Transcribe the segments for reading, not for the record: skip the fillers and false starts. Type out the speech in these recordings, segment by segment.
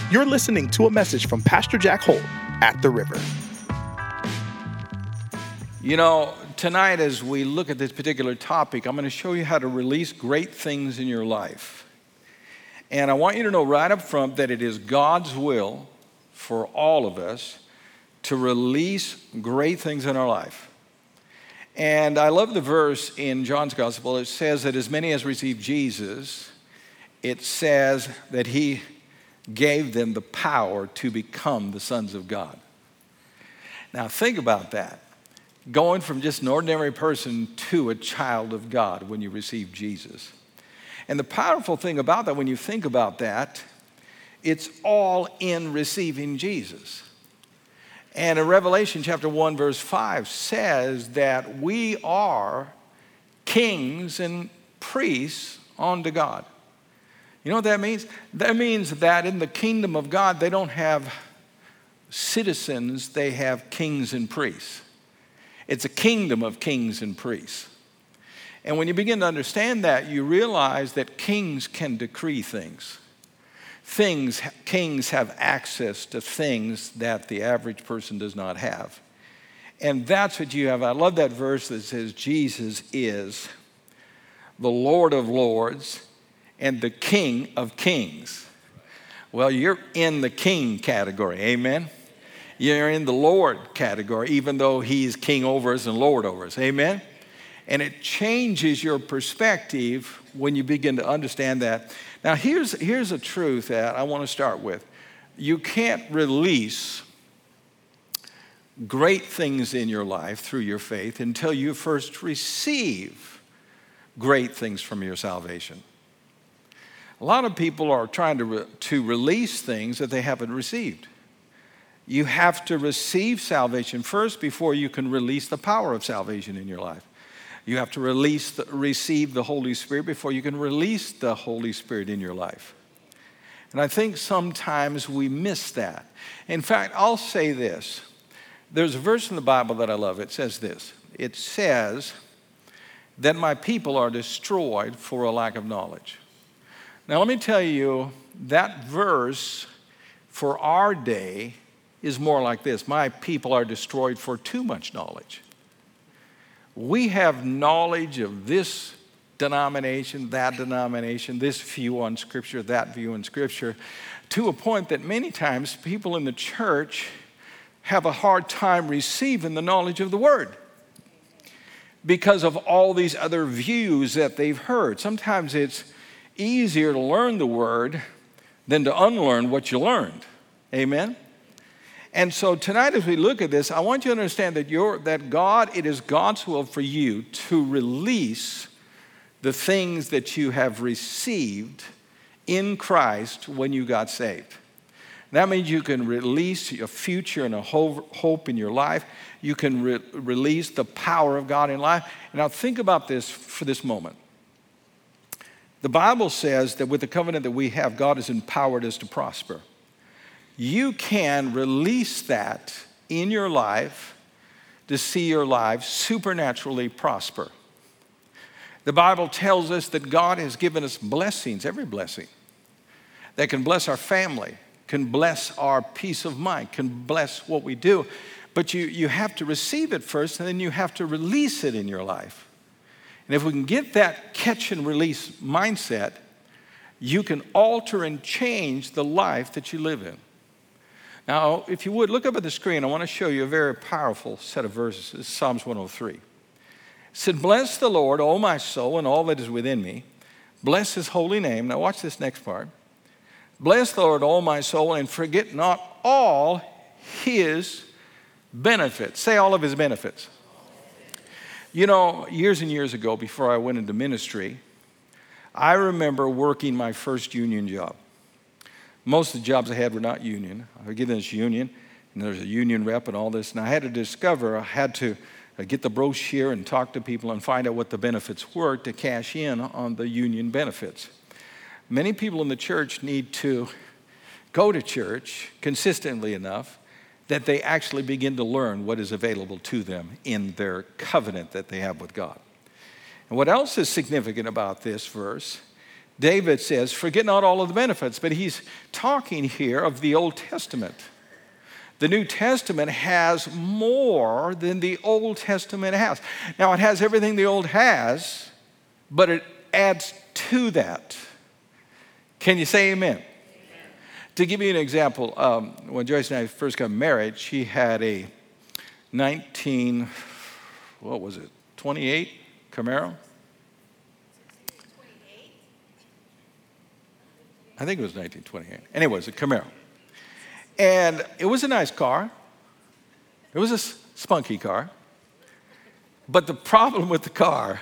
You're listening to a message from Pastor Jack Holt at The River. You know, tonight as we look at this particular topic, I'm going to show you how to release great things in your life. And I want you to know right up front that it is God's will for all of us to release great things in our life. And I love the verse in John's Gospel. It says that as many as received Jesus, it says that he gave them the power to become the sons of God. Now think about that. Going from just an ordinary person to a child of God when you receive Jesus. And the powerful thing about that, when you think about that, it's all in receiving Jesus. And in Revelation chapter 1 verse 5 says that we are kings and priests unto God. You know what that means? That means that in the kingdom of God, they don't have citizens, they have kings and priests. It's a kingdom of kings and priests. And when you begin to understand that, you realize that kings can decree things. Kings have access to things that the average person does not have. And that's what you have. I love that verse that says Jesus is the Lord of lords and the King of kings. Well, you're in the king category, amen? You're in the Lord category, even though he's king over us and Lord over us, amen? And it changes your perspective when you begin to understand that. Now, here's a truth that I want to start with. You can't release great things in your life through your faith until you first receive great things from your salvation. A lot of people are trying to release things that they haven't received. You have to receive salvation first before you can release the power of salvation in your life. You have to receive the Holy Spirit before you can release the Holy Spirit in your life. And I think sometimes we miss that. In fact, I'll say this. There's a verse in the Bible that I love. It says this. It says that my people are destroyed for a lack of knowledge. Now, let me tell you, that verse for our day is more like this. My people are destroyed for too much knowledge. We have knowledge of this denomination, that denomination, this view on Scripture, that view on Scripture, to a point that many times people in the church have a hard time receiving the knowledge of the Word because of all these other views that they've heard. Sometimes it's easier to learn the Word than to unlearn what you learned. Amen? And so tonight as we look at this, I want you to understand that it is God's will for you to release the things that you have received in Christ when you got saved. That means you can release a future and a hope in your life. You can release the power of God in life. And now think about this for this moment. The Bible says that with the covenant that we have, God has empowered us to prosper. You can release that in your life to see your life supernaturally prosper. The Bible tells us that God has given us blessings, every blessing, that can bless our family, can bless our peace of mind, can bless what we do. But you have to receive it first, and then you have to release it in your life. And if we can get that catch and release mindset, you can alter and change the life that you live in. Now, if you would, look up at the screen. I want to show you a very powerful set of verses. It's Psalms 103. It said, "Bless the Lord, O my soul, and all that is within me. Bless his holy name." Now watch this next part. "Bless the Lord, O my soul, and forget not all his benefits." Say all of his benefits. You know, years and years ago, before I went into ministry, I remember working my first union job. Most of the jobs I had were not union. I was given this union, and there's a union rep and all this. And I had to get the brochure and talk to people and find out what the benefits were to cash in on the union benefits. Many people in the church need to go to church consistently enough that they actually begin to learn what is available to them in their covenant that they have with God. And what else is significant about this verse David says, forget not all of the benefits, but he's talking here of the Old Testament. The New Testament has more than the Old Testament has. Now, it has everything the Old has, but it adds to that. Can you say amen? To give you an example, when Joyce and I first got married, she had a 28 Camaro? I think it was 1928. Anyway, it was a Camaro. And it was a nice car. It was a spunky car. But the problem with the car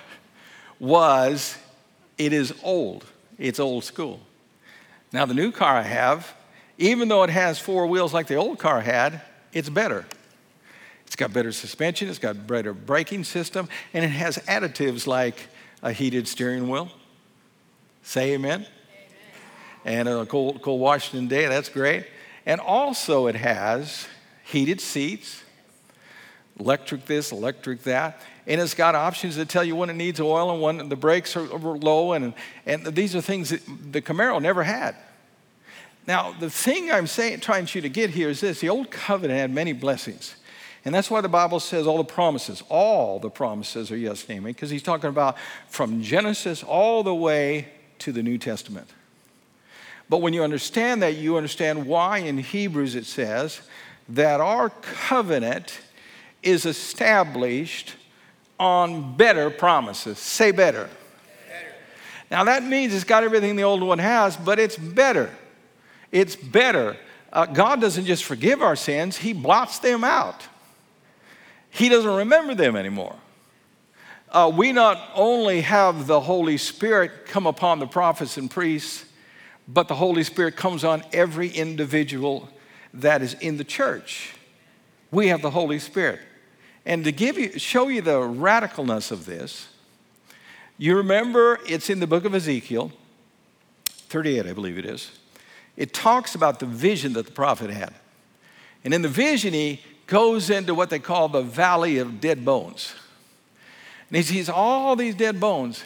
was it is old. It's old school. Now, the new car I have, even though it has four wheels like the old car had, it's better. It's got better suspension, it's got better braking system, and it has additives like a heated steering wheel. Say amen. And a cold Washington day, that's great. And also it has heated seats, electric this, electric that. And it's got options that tell you when it needs oil and when the brakes are low. And these are things that the Camaro never had. Now, the thing I'm trying you to get here is this. The Old Covenant had many blessings. And that's why the Bible says all the promises are yes and amen, because he's talking about from Genesis all the way to the New Testament. But when you understand that, you understand why in Hebrews it says that our covenant is established on better promises. Say better. Now that means it's got everything the old one has, but it's better. It's better. God doesn't just forgive our sins, he blots them out. He doesn't remember them anymore. We not only have the Holy Spirit come upon the prophets and priests, but the Holy Spirit comes on every individual that is in the church. We have the Holy Spirit. And to show you the radicalness of this, you remember it's in the book of Ezekiel, 38 I believe it is. It talks about the vision that the prophet had. And in the vision, he goes into what they call the valley of dead bones. And he sees all these dead bones.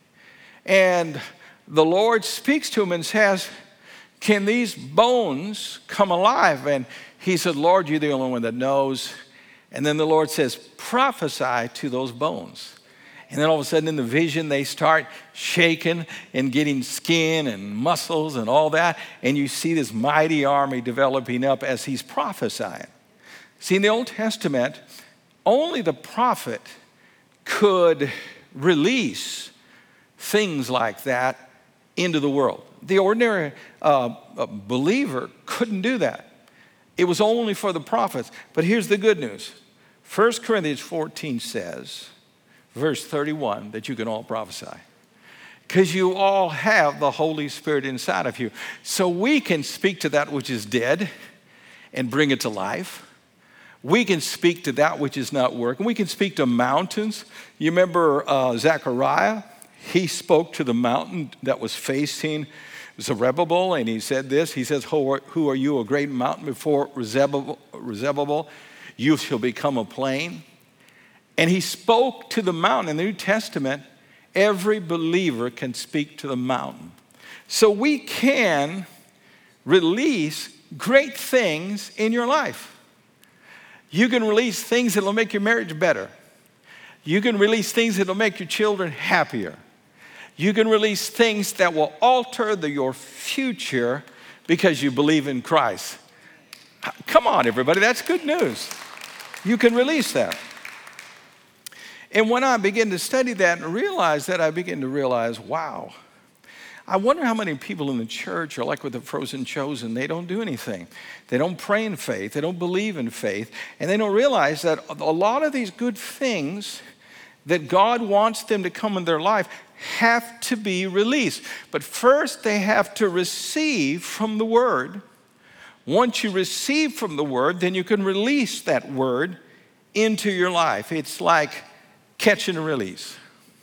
And the Lord speaks to him and says, can these bones come alive? And he said, Lord, you're the only one that knows. And then the Lord says, prophesy to those bones. And then all of a sudden in the vision, they start shaking and getting skin and muscles and all that. And you see this mighty army developing up as he's prophesying. See, in the Old Testament, only the prophet could release things like that into the world. The ordinary believer couldn't do that. It was only for the prophets. But here's the good news. 1 Corinthians 14 says, verse 31, that you can all prophesy. Because you all have the Holy Spirit inside of you. So we can speak to that which is dead and bring it to life. We can speak to that which is not working. We can speak to mountains. You remember Zechariah? He spoke to the mountain that was facing Zerubbabel, and he said this. He says, who are you, a great mountain before Zerubbabel? You shall become a plain. And he spoke to the mountain. In the New Testament, every believer can speak to the mountain. So we can release great things in your life. You can release things that will make your marriage better. You can release things that will make your children happier. You can release things that will alter your future because you believe in Christ. Come on, everybody, that's good news. You can release that. And when I begin to study that and realize that, I begin to realize, wow, I wonder how many people in the church are like with the frozen chosen. They don't do anything. They don't pray in faith. They don't believe in faith. And they don't realize that a lot of these good things that God wants them to come in their life have to be released. But first, they have to receive from the Word. Once you receive from the Word, then you can release that Word into your life. It's like catch and release.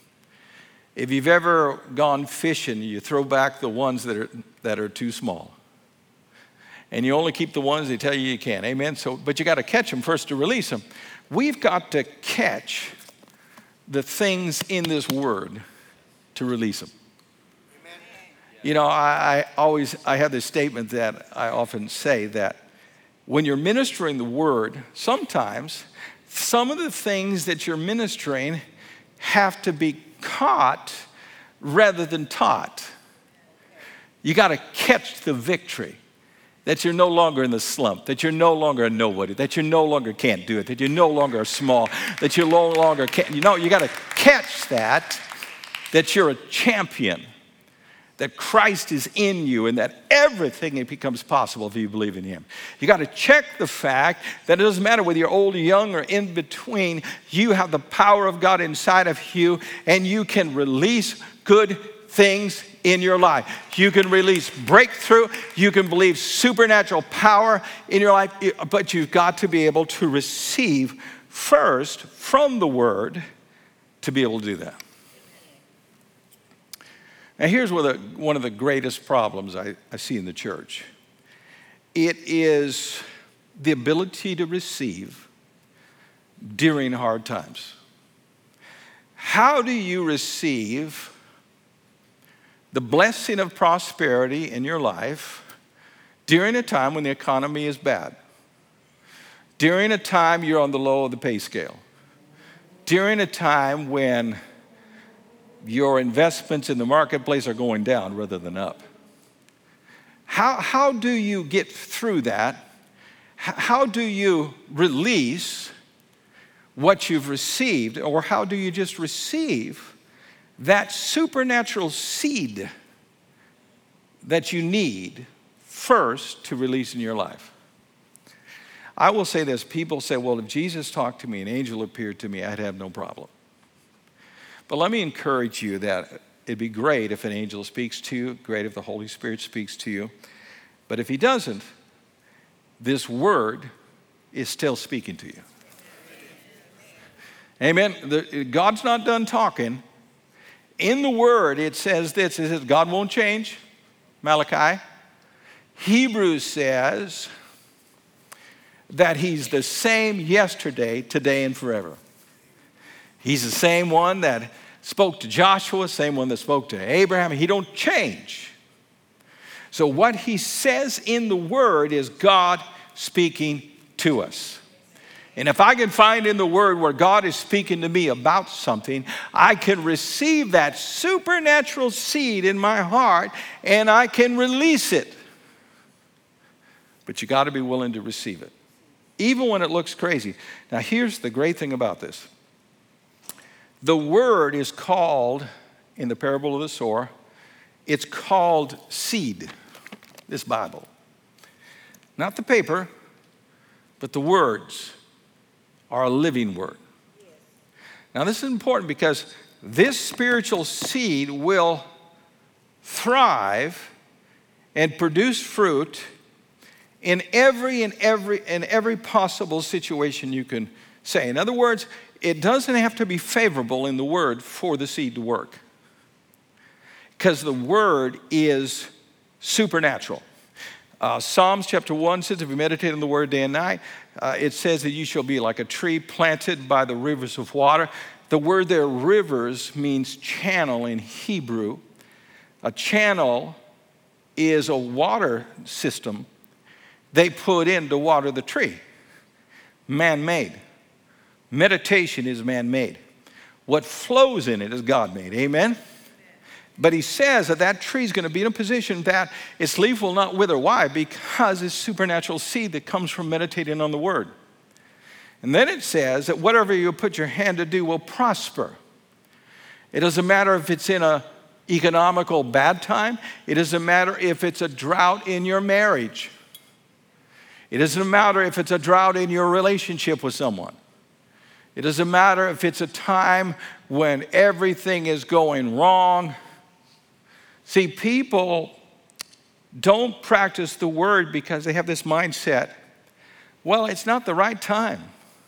If you've ever gone fishing, you throw back the ones that are too small. And you only keep the ones they tell you can. Amen? But you got to catch them first to release them. We've got to catch the things in this Word to release them. You know, I have this statement that I often say that when you're ministering the word, sometimes some of the things that you're ministering have to be caught rather than taught. You got to catch the victory. That you're no longer in the slump, that you're no longer a nobody, that you no longer can't do it, that you no longer are small, that you no longer can't. You got to catch that you're a champion, that Christ is in you, and that everything becomes possible if you believe in him. You got to check the fact that it doesn't matter whether you're old or young or in between, you have the power of God inside of you, and you can release good things in your life. You can release breakthrough. You can believe supernatural power in your life, but you've got to be able to receive first from the word to be able to do that. Now here's one of the greatest problems I see in the church. It is the ability to receive during hard times. How do you receive the blessing of prosperity in your life during a time when the economy is bad, during a time you're on the low of the pay scale, during a time when your investments in the marketplace are going down rather than up? How do you get through that? How do you release what you've received, or how do you just receive that supernatural seed that you need first to release in your life? I will say this. People say, well, if Jesus talked to me, an angel appeared to me, I'd have no problem. But let me encourage you that it'd be great if an angel speaks to you, great if the Holy Spirit speaks to you. But if he doesn't, this word is still speaking to you. Amen. God's not done talking. In the word, it says this. It says God won't change, Malachi. Hebrews says that he's the same yesterday, today, and forever. He's the same one that spoke to Joshua, same one that spoke to Abraham. He don't change. So what he says in the word is God speaking to us. And if I can find in the word where God is speaking to me about something, I can receive that supernatural seed in my heart and I can release it. But you got to be willing to receive it, even when it looks crazy. Now here's the great thing about this. The word is called, in the parable of the sower, it's called seed, this Bible. Not the paper, but the words are a living word. Now this is important because this spiritual seed will thrive and produce fruit in every possible situation you can say. In other words, it doesn't have to be favorable in the word for the seed to work, because the word is supernatural. Psalms chapter 1 says, if you meditate on the word day and night, it says that you shall be like a tree planted by the rivers of water. The word there, rivers, means channel in Hebrew. A channel is a water system they put in to water the tree. Man-made. Meditation is man-made. What flows in it is God-made. Amen? But he says that tree is going to be in a position that its leaf will not wither. Why? Because it's supernatural seed that comes from meditating on the word. And then it says that whatever you put your hand to do will prosper. It doesn't matter if it's in an economical bad time. It doesn't matter if it's a drought in your marriage. It doesn't matter if it's a drought in your relationship with someone. It doesn't matter if it's a time when everything is going wrong. See, people don't practice the word because they have this mindset, well, it's not the right time.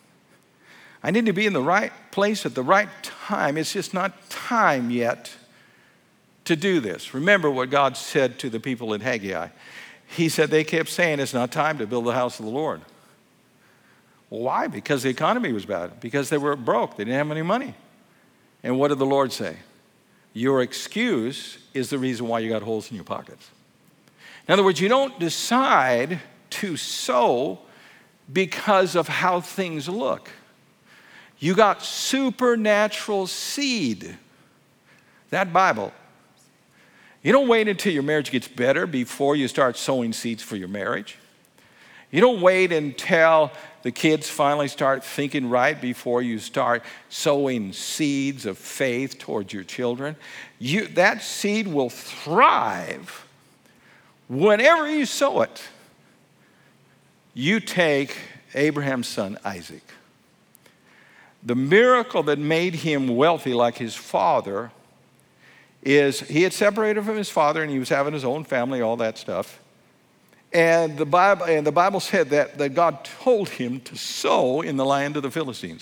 I need to be in the right place at the right time. It's just not time yet to do this. Remember what God said to the people in Haggai. He said they kept saying it's not time to build the house of the Lord. Well, why? Because the economy was bad. Because they were broke. They didn't have any money. And what did the Lord say? Your excuse is the reason why you got holes in your pockets. In other words, you don't decide to sow because of how things look. You got supernatural seed. That Bible. You don't wait until your marriage gets better before you start sowing seeds for your marriage. You don't wait until the kids finally start thinking right before you start sowing seeds of faith towards your children. That seed will thrive whenever you sow it. You take Abraham's son Isaac. The miracle that made him wealthy like his father is he had separated from his father and he was having his own family, all that stuff. And the Bible said that God told him to sow in the land of the Philistines.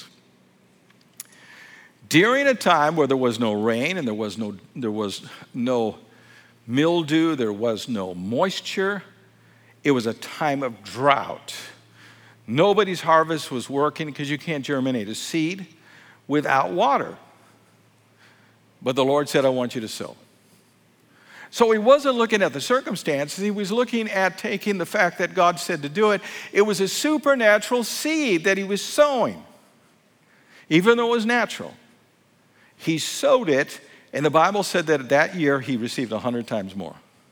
During a time where there was no rain and there was no mildew, there was no moisture, it was a time of drought. Nobody's harvest was working because you can't germinate a seed without water. But the Lord said, I want you to sow. So he wasn't looking at the circumstances. He was looking at taking the fact that God said to do it. It was a supernatural seed that he was sowing, even though it was natural. He sowed it, and the Bible said that year he received 100 times more.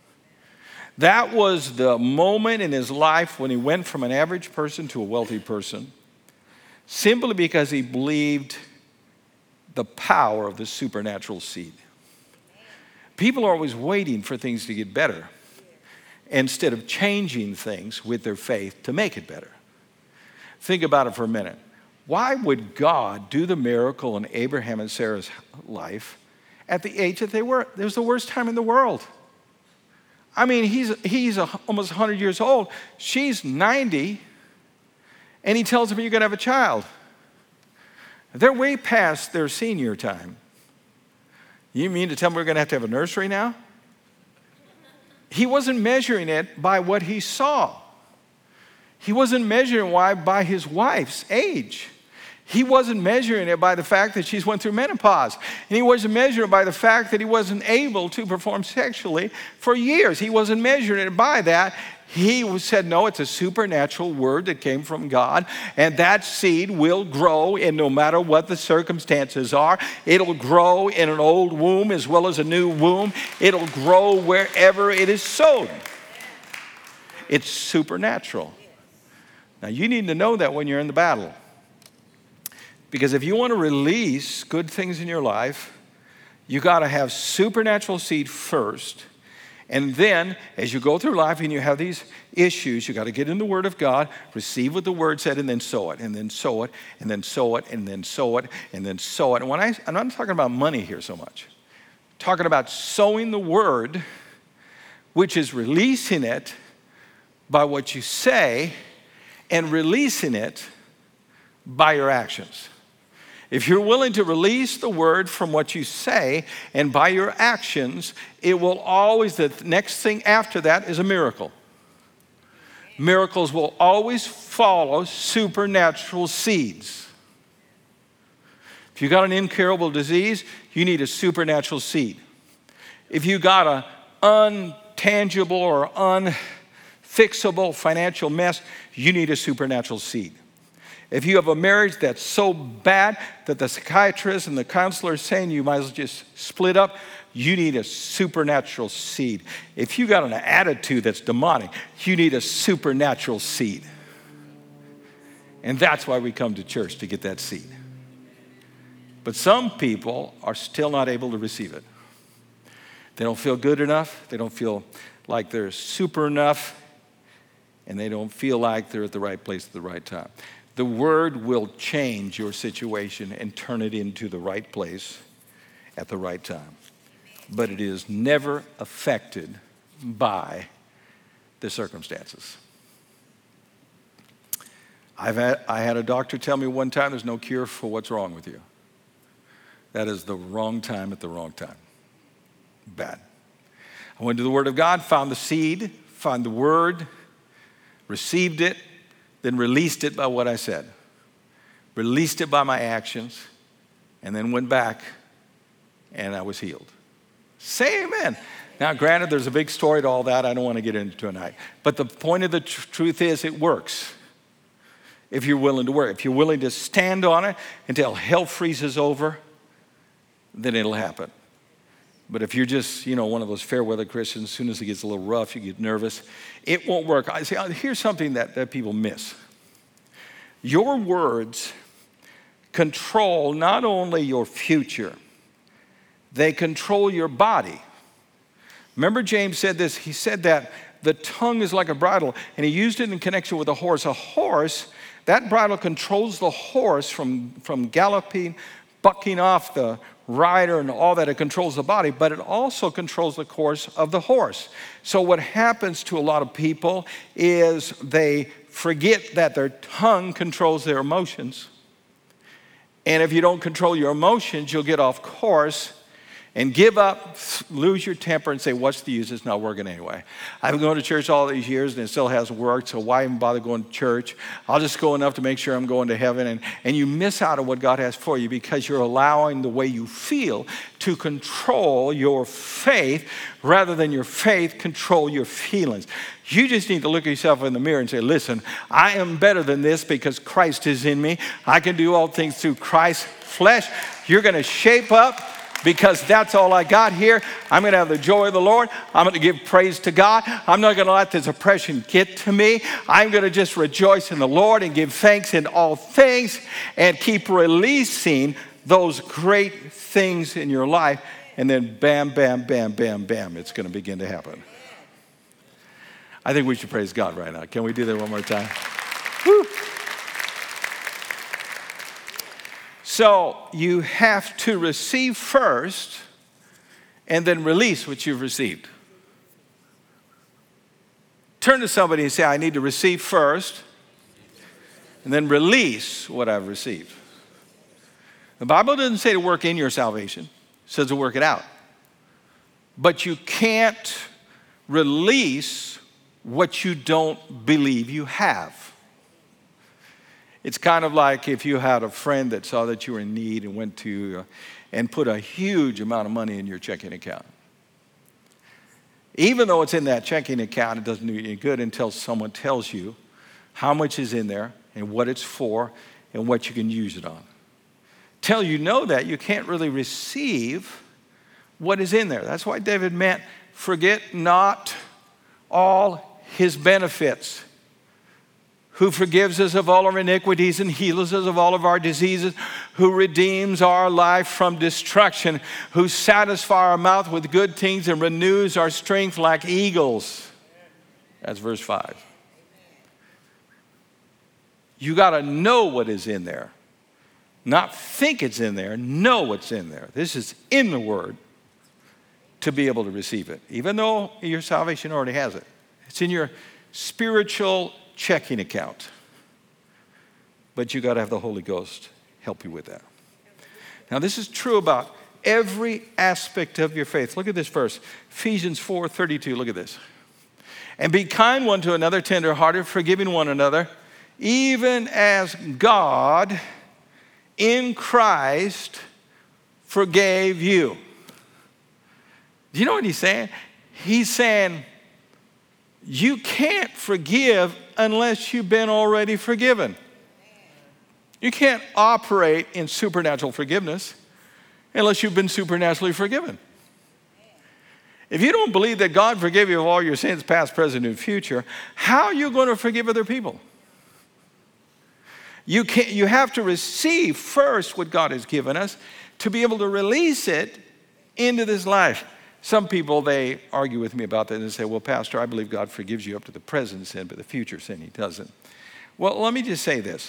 That was the moment in his life when he went from an average person to a wealthy person, simply because he believed the power of the supernatural seed. People are always waiting for things to get better instead of changing things with their faith to make it better. Think about it for a minute. Why would God do the miracle in Abraham and Sarah's life at the age that they were? It was the worst time in the world. I mean, he's almost 100 years old. She's 90, and he tells her, you're going to have a child. They're way past their senior time. You mean to tell me we're going to have a nursery now? He wasn't measuring it by what he saw. He wasn't measuring it by his wife's age. He wasn't measuring it by the fact that she's went through menopause. And he wasn't measuring it by the fact that he wasn't able to perform sexually for years. He wasn't measuring it by that. He said, no, it's a supernatural word that came from God, and that seed will grow, and no matter what the circumstances are, it'll grow in an old womb as well as a new womb. It'll grow wherever it is sown. It's supernatural. Now, you need to know that when you're in the battle. Because if you want to release good things in your life, you got to have supernatural seed first. And then, as you go through life and you have these issues, you got to get in the Word of God, receive what the Word said, and then sow it, and then sow it, and then sow it, and then sow it, and then sow it. And I'm not talking about money here so much. I'm talking about sowing the Word, which is releasing it by what you say and releasing it by your actions. If you're willing to release the word from what you say and by your actions, it will always, the next thing after that is a miracle. Miracles will always follow supernatural seeds. If you got an incurable disease, you need a supernatural seed. If you got an untangible or unfixable financial mess, you need a supernatural seed. If you have a marriage that's so bad that the psychiatrist and the counselor is saying you might as well just split up, you need a supernatural seed. If you got an attitude that's demonic, you need a supernatural seed. And that's why we come to church, to get that seed. But some people are still not able to receive it. They don't feel good enough. They don't feel like they're super enough. And they don't feel like they're at the right place at the right time. The word will change your situation and turn it into the right place at the right time. But it is never affected by the circumstances. I had a doctor tell me one time, there's no cure for what's wrong with you. That is the wrong time at the wrong time. Bad. I went to the Word of God, found the seed, found the Word, received it, then released it by what I said. Released it by my actions, and then went back, and I was healed. Say amen. Now, granted, there's a big story to all that I don't want to get into tonight. But the point of the truth is it works if you're willing to work. If you're willing to stand on it until hell freezes over, then it'll happen. But if you're just, one of those fair weather Christians, as soon as it gets a little rough, you get nervous, it won't work. I see, here's something that people miss. Your words control not only your future, they control your body. Remember James said this, he said that the tongue is like a bridle, and he used it in connection with a horse. A horse, that bridle controls the horse from galloping, bucking off the rider and all that. It controls the body, but it also controls the course of the horse. So what happens to a lot of people is they forget that their tongue controls their emotions. And if you don't control your emotions, you'll get off course and give up, lose your temper, and say, what's the use? It's not working anyway. I've been going to church all these years, and it still hasn't worked, so why even bother going to church? I'll just go enough to make sure I'm going to heaven. And you miss out on what God has for you because you're allowing the way you feel to control your faith rather than your faith control your feelings. You just need to look at yourself in the mirror and say, listen, I am better than this because Christ is in me. I can do all things through Christ's flesh. You're going to shape up, because that's all I got here. I'm going to have the joy of the Lord. I'm going to give praise to God. I'm not going to let this oppression get to me. I'm going to just rejoice in the Lord and give thanks in all things and keep releasing those great things in your life. And then bam, bam, bam, bam, bam, it's going to begin to happen. I think we should praise God right now. Can we do that one more time? Woo. So you have to receive first and then release what you've received. Turn to somebody and say, I need to receive first and then release what I've received. The Bible doesn't say to work in your salvation. It says to work it out. But you can't release what you don't believe you have. It's kind of like if you had a friend that saw that you were in need and went to and put a huge amount of money in your checking account. Even though it's in that checking account, it doesn't do you any good until someone tells you how much is in there and what it's for and what you can use it on. Till you know that, you can't really receive what is in there. That's why David meant, forget not all his benefits, who forgives us of all our iniquities and heals us of all of our diseases, who redeems our life from destruction, who satisfies our mouth with good things and renews our strength like eagles. That's verse 5. You got to know what is in there. Not think it's in there, know what's in there. This is in the Word to be able to receive it, even though your salvation already has it. It's in your spiritual checking account. But you got to have the Holy Ghost help you with that. Now, this is true about every aspect of your faith. Look at this verse, Ephesians 4:32. Look at this. And be kind one to another, tenderhearted, forgiving one another, even as God in Christ forgave you. Do you know what he's saying? He's saying, you can't forgive unless you've been already forgiven. You can't operate in supernatural forgiveness unless you've been supernaturally forgiven. If you don't believe that God forgave you of all your sins, past, present, and future, how are you going to forgive other people? You have to receive first what God has given us to be able to release it into this life. Some people, they argue with me about that and say, well, Pastor, I believe God forgives you up to the present sin, but the future sin he doesn't. Well, let me just say this.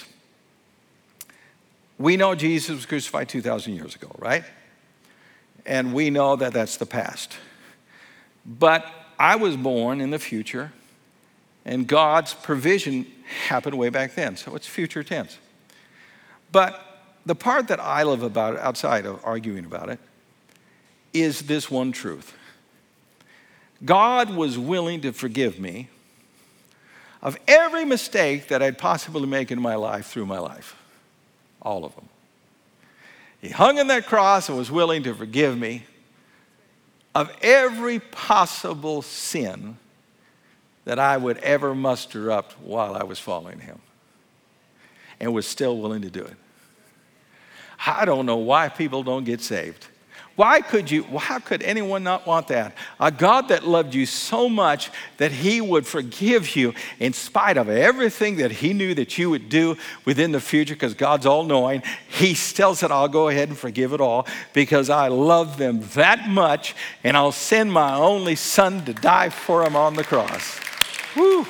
We know Jesus was crucified 2,000 years ago, right? And we know that that's the past. But I was born in the future, and God's provision happened way back then, so it's future tense. But the part that I love about it, outside of arguing about it, is this one truth. God was willing to forgive me of every mistake that I'd possibly make in my life through my life. All of them. He hung on that cross and was willing to forgive me of every possible sin that I would ever muster up while I was following him, and was still willing to do it. I don't know why people don't get saved. How could anyone not want that? A God that loved you so much that he would forgive you in spite of everything that he knew that you would do within the future, because God's all-knowing. He still said, I'll go ahead and forgive it all because I love them that much, and I'll send my only son to die for them on the cross. Woo!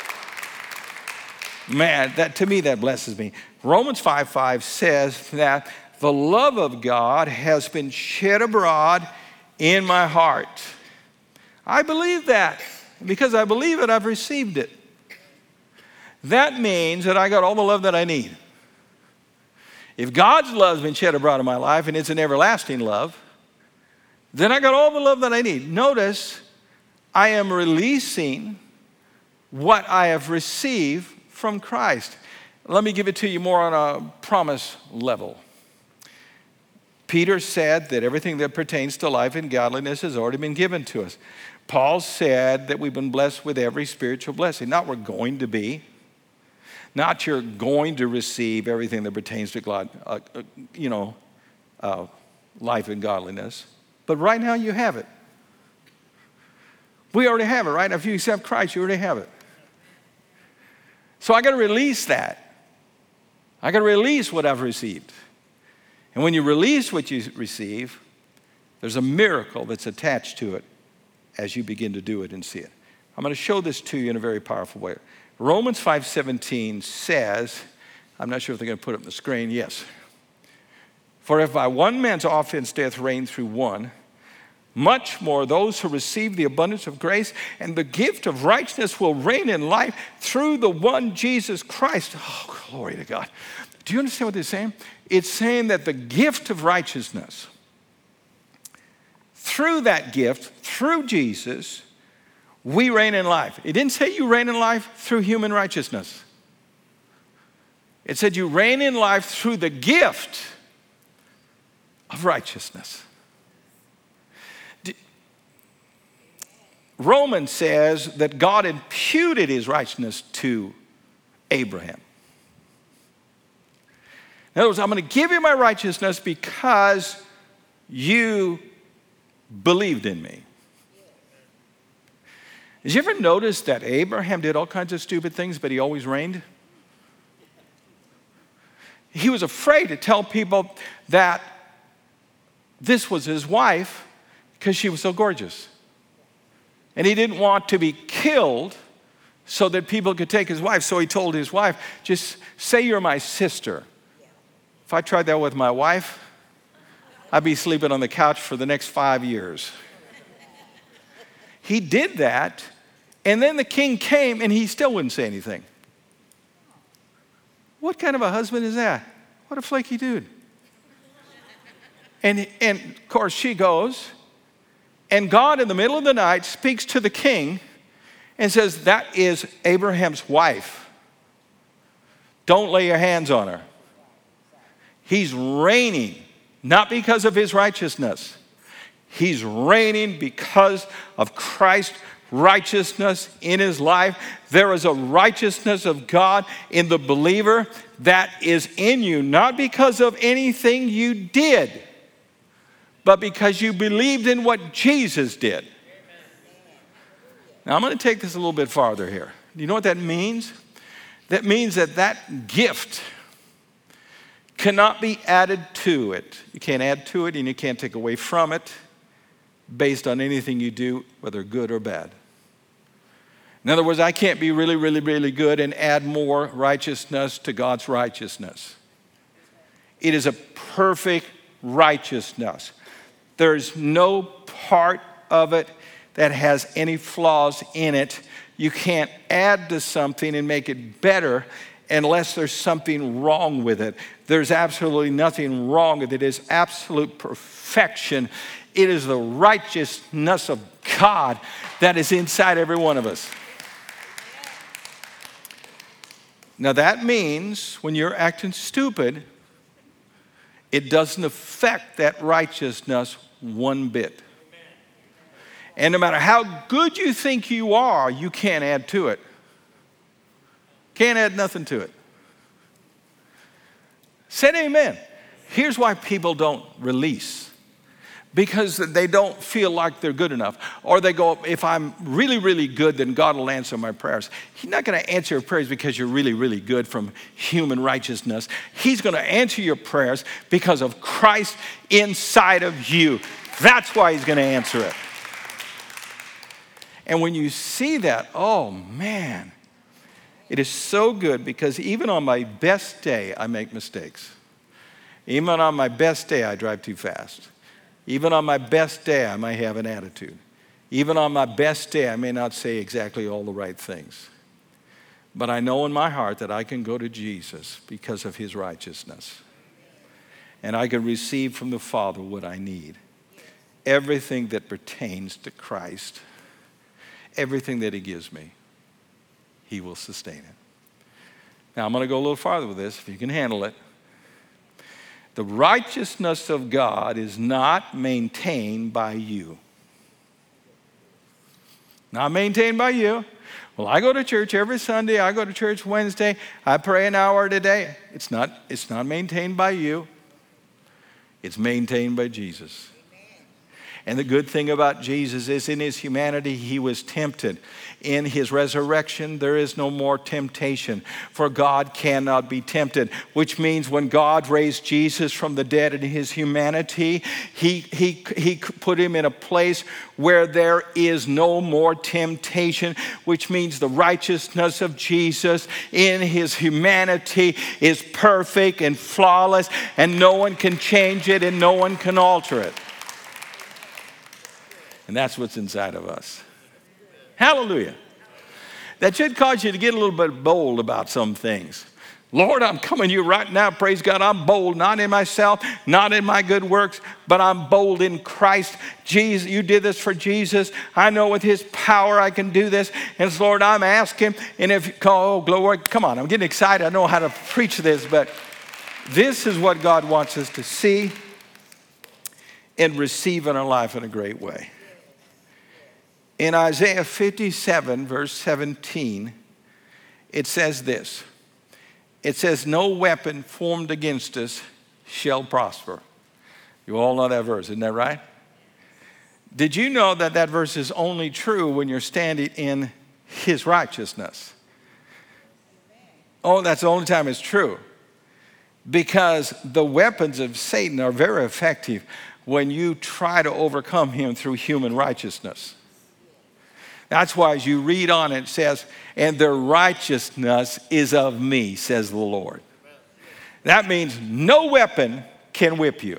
Man, to me, that blesses me. Romans 5:5 says that the love of God has been shed abroad in my heart. I believe that. Because I believe it, I've received it. That means that I got all the love that I need. If God's love has been shed abroad in my life, and it's an everlasting love, then I got all the love that I need. Notice, I am releasing what I have received from Christ. Let me give it to you more on a promise level. Peter said that everything that pertains to life and godliness has already been given to us. Paul said that we've been blessed with every spiritual blessing. Not we're going to be. Not you're going to receive everything that pertains to God, life and godliness. But right now you have it. We already have it, right? If you accept Christ, you already have it. So I got to release that. I got to release what I've received. And when you release what you receive, there's a miracle that's attached to it as you begin to do it and see it. I'm going to show this to you in a very powerful way. Romans 5:17 says, I'm not sure if they're going to put it on the screen. Yes. For if by one man's offense death reigned through one, much more those who receive the abundance of grace and the gift of righteousness will reign in life through the one Jesus Christ. Oh, glory to God. Do you understand what it's saying? It's saying that the gift of righteousness, through that gift, through Jesus, we reign in life. It didn't say you reign in life through human righteousness. It said you reign in life through the gift of righteousness. Romans says that God imputed his righteousness to Abraham. In other words, I'm going to give you my righteousness because you believed in me. Did you ever notice that Abraham did all kinds of stupid things, but he always reigned? He was afraid to tell people that this was his wife because she was so gorgeous. And he didn't want to be killed so that people could take his wife. So he told his wife, just say you're my sister. If I tried that with my wife, I'd be sleeping on the couch for the next 5 years. He did that, and then the king came, and he still wouldn't say anything. What kind of a husband is that? What a flaky dude. And of course, she goes, and God in the middle of the night speaks to the king and says, that is Abraham's wife. Don't lay your hands on her. He's reigning, not because of his righteousness. He's reigning because of Christ's righteousness in his life. There is a righteousness of God in the believer that is in you, not because of anything you did, but because you believed in what Jesus did. Now, I'm going to take this a little bit farther here. Do you know what that means? That means that gift cannot be added to it. You can't add to it and you can't take away from it based on anything you do, whether good or bad. In other words, I can't be really, really, really good and add more righteousness to God's righteousness. It is a perfect righteousness. There's no part of it that has any flaws in it. You can't add to something and make it better unless there's something wrong with it. There's absolutely nothing wrong with it. It is absolute perfection. It is the righteousness of God that is inside every one of us. Now that means when you're acting stupid, it doesn't affect that righteousness one bit. And no matter how good you think you are, you can't add to it. Can't add nothing to it. Said amen. Here's why people don't release. Because they don't feel like they're good enough. Or they go, if I'm really, really good, then God will answer my prayers. He's not going to answer your prayers because you're really, really good from human righteousness. He's going to answer your prayers because of Christ inside of you. That's why he's going to answer it. And when you see that, oh man, it is so good, because even on my best day, I make mistakes. Even on my best day, I drive too fast. Even on my best day, I may have an attitude. Even on my best day, I may not say exactly all the right things. But I know in my heart that I can go to Jesus because of his righteousness. And I can receive from the Father what I need. Everything that pertains to Christ, everything that he gives me, he will sustain it. Now, I'm going to go a little farther with this, if you can handle it. The righteousness of God is not maintained by you. Not maintained by you. Well, I go to church every Sunday. I go to church Wednesday. I pray an hour a day. It's not maintained by you. It's maintained by Jesus. And the good thing about Jesus is in his humanity, he was tempted. In his resurrection, there is no more temptation, for God cannot be tempted, which means when God raised Jesus from the dead in his humanity, he put him in a place where there is no more temptation, which means the righteousness of Jesus in his humanity is perfect and flawless, and no one can change it and no one can alter it. And that's what's inside of us. Hallelujah. That should cause you to get a little bit bold about some things. Lord, I'm coming to you right now. Praise God. I'm bold, not in myself, not in my good works, but I'm bold in Christ. Jesus, you did this for Jesus. I know with his power I can do this. And so, Lord, I'm asking. And if, oh, glory, come on. I'm getting excited. I know how to preach this, but this is what God wants us to see and receive in our life in a great way. In Isaiah 57, verse 17, it says this. It says, no weapon formed against us shall prosper. You all know that verse, isn't that right? Did you know that that verse is only true when you're standing in his righteousness? Oh, that's the only time it's true. Because the weapons of Satan are very effective when you try to overcome him through human righteousness. That's why as you read on, it says, and their righteousness is of me, says the Lord. That means no weapon can whip you.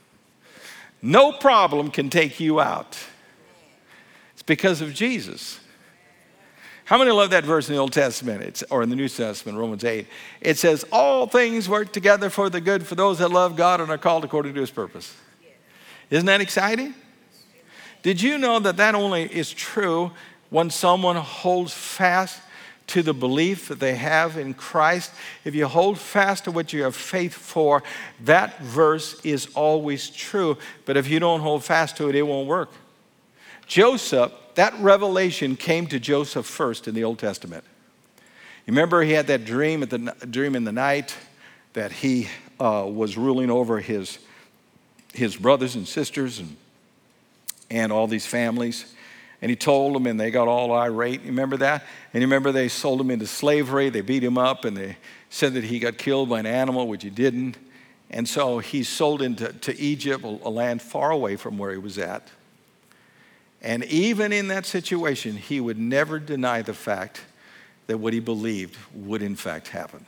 No problem can take you out. It's because of Jesus. How many love that verse in the Old Testament, or in the New Testament, Romans 8? It says, all things work together for the good for those that love God and are called according to his purpose. Isn't that exciting? Did you know that that only is true when someone holds fast to the belief that they have in Christ? If you hold fast to what you have faith for, that verse is always true. But if you don't hold fast to it, it won't work. Joseph, that revelation came to Joseph first in the Old Testament. You remember he had that dream in the night that he was ruling over his brothers and sisters and all these families. And he told them, and they got all irate. You remember that? And you remember they sold him into slavery. They beat him up, and they said that he got killed by an animal, which he didn't. And so he's sold into Egypt, a land far away from where he was at. And even in that situation, he would never deny the fact that what he believed would in fact happen.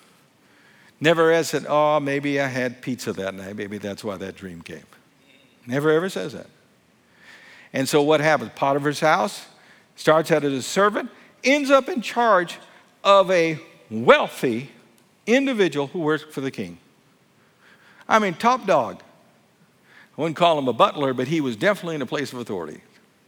Never ever said, oh, maybe I had pizza that night. Maybe that's why that dream came. Never ever says that. And so what happens? Potiphar's house, starts out as a servant, ends up in charge of a wealthy individual who works for the king. I mean, top dog. I wouldn't call him a butler, but he was definitely in a place of authority.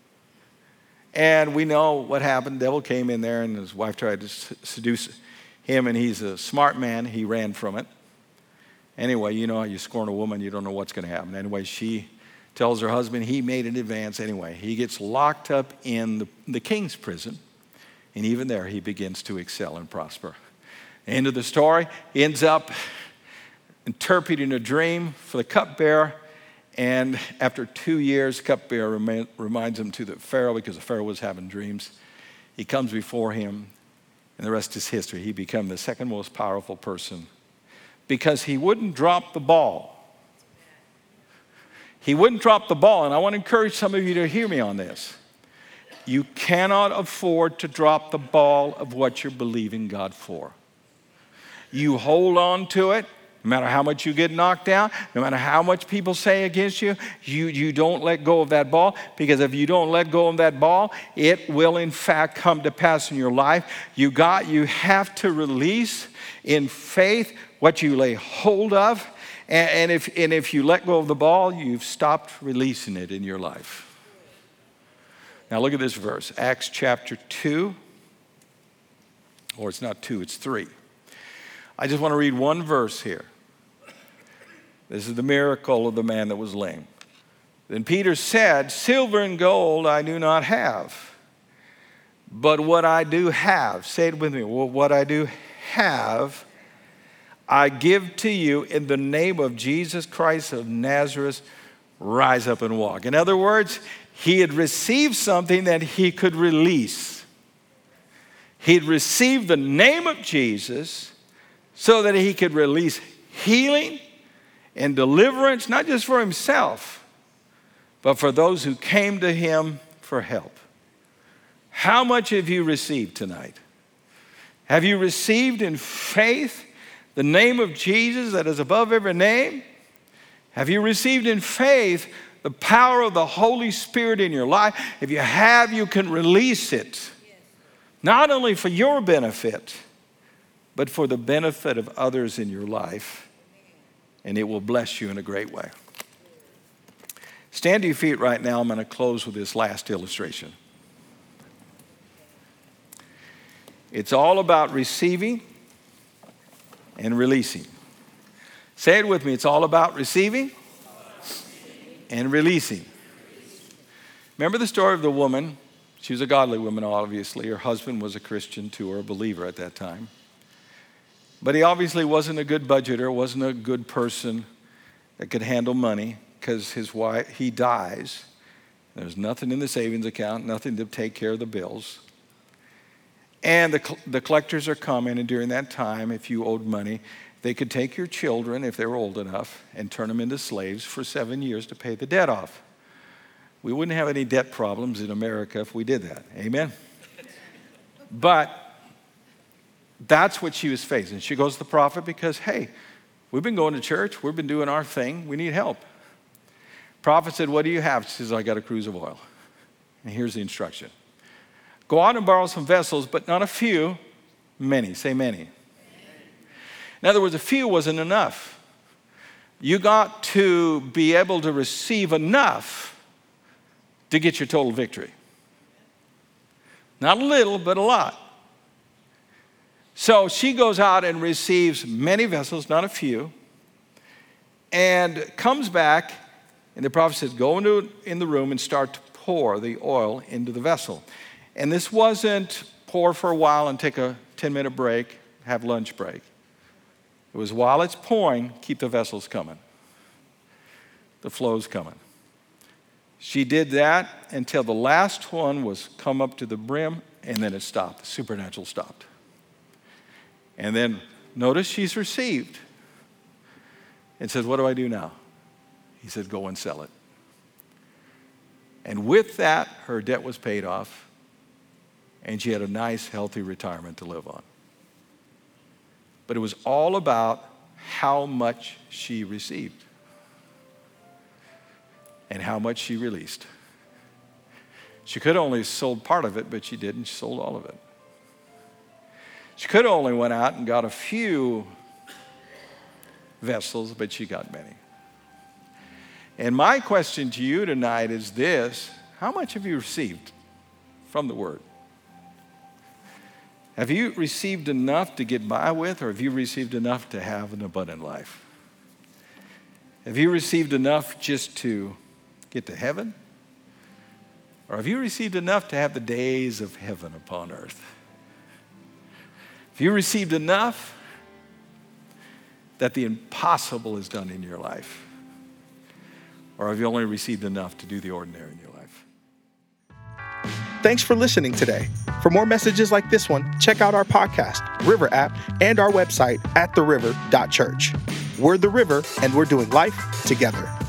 And we know what happened. The devil came in there, and his wife tried to seduce him, and he's a smart man. He ran from it. Anyway, you know how you scorn a woman, you don't know what's going to happen. Anyway, she tells her husband he made an advance anyway. He gets locked up in the king's prison, and even there he begins to excel and prosper. End of the story, he ends up interpreting a dream for the cupbearer, and after 2 years, cupbearer reminds him to the Pharaoh, because the Pharaoh was having dreams. He comes before him, and the rest is history. He became the second most powerful person because he wouldn't drop the ball. He wouldn't drop the ball, and I want to encourage some of you to hear me on this. You cannot afford to drop the ball of what you're believing God for. You hold on to it, no matter how much you get knocked down, no matter how much people say against you, you don't let go of that ball, because if you don't let go of that ball, it will in fact come to pass in your life. You have to release in faith what you lay hold of. And if you let go of the ball, you've stopped releasing it in your life. Now look at this verse, Acts chapter 2, or it's not 2, it's 3. I just want to read one verse here. This is the miracle of the man that was lame. Then Peter said, "Silver and gold I do not have, but what I do have," say it with me, well, what I do have, I give to you in the name of Jesus Christ of Nazareth, rise up and walk. In other words, he had received something that he could release. He had received the name of Jesus so that he could release healing and deliverance, not just for himself, but for those who came to him for help. How much have you received tonight? Have you received in faith the name of Jesus that is above every name? Have you received in faith the power of the Holy Spirit in your life? If you have, you can release it. Not only for your benefit, but for the benefit of others in your life. And it will bless you in a great way. Stand to your feet right now. I'm going to close with this last illustration. It's all about receiving and releasing. Say it with me. It's all about receiving and releasing. Remember the story of the woman? She was a godly woman, obviously. Her husband was a Christian too, or a believer at that time. But he obviously wasn't a good budgeter, wasn't a good person that could handle money, because he dies. There's nothing in the savings account, nothing to take care of the bills. And the collectors are coming, and during that time, if you owed money, they could take your children, if they were old enough, and turn them into slaves for 7 years to pay the debt off. We wouldn't have any debt problems in America if we did that. Amen? But that's what she was facing. She goes to the prophet because, hey, we've been going to church. We've been doing our thing. We need help. Prophet said, what do you have? She says, I got a cruse of oil. And here's the instruction. Go out and borrow some vessels, but not a few, many. Say many. In other words, a few wasn't enough. You got to be able to receive enough to get your total victory. Not a little, but a lot. So she goes out and receives many vessels, not a few, and comes back, and the prophet says, go in the room and start to pour the oil into the vessel. And this wasn't pour for a while and take a 10-minute break, have lunch break. It was while it's pouring, keep the vessels coming. The flow's coming. She did that until the last one was come up to the brim, and then it stopped. The supernatural stopped. And then notice she's received. And says, what do I do now? He said, go and sell it. And with that, her debt was paid off. And she had a nice, healthy retirement to live on. But it was all about how much she received and how much she released. She could have only sold part of it, but she didn't. She sold all of it. She could have only went out and got a few vessels, but she got many. And my question to you tonight is this: how much have you received from the Word? Have you received enough to get by with, or have you received enough to have an abundant life? Have you received enough just to get to heaven? Or have you received enough to have the days of heaven upon earth? Have you received enough that the impossible is done in your life? Or have you only received enough to do the ordinary in your life? Thanks for listening today. For more messages like this one, check out our podcast, River app, and our website at theriver.church. We're The River, and we're doing life together.